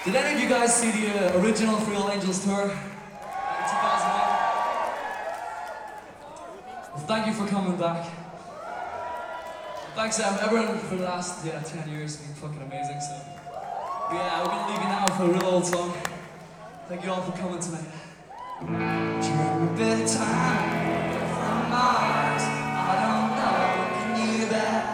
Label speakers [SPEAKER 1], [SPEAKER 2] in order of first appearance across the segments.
[SPEAKER 1] Did any of you guys see the original Free All Angels tour in 2008? Well, thank you for coming back. Thanks everyone for the last 10 years. It's been fucking amazing. So yeah, we're gonna leave you now for a real old song. Thank you all for coming tonight. Do you remember the time from Mars? I don't know, can you bet?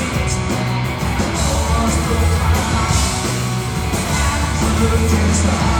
[SPEAKER 1] Stop.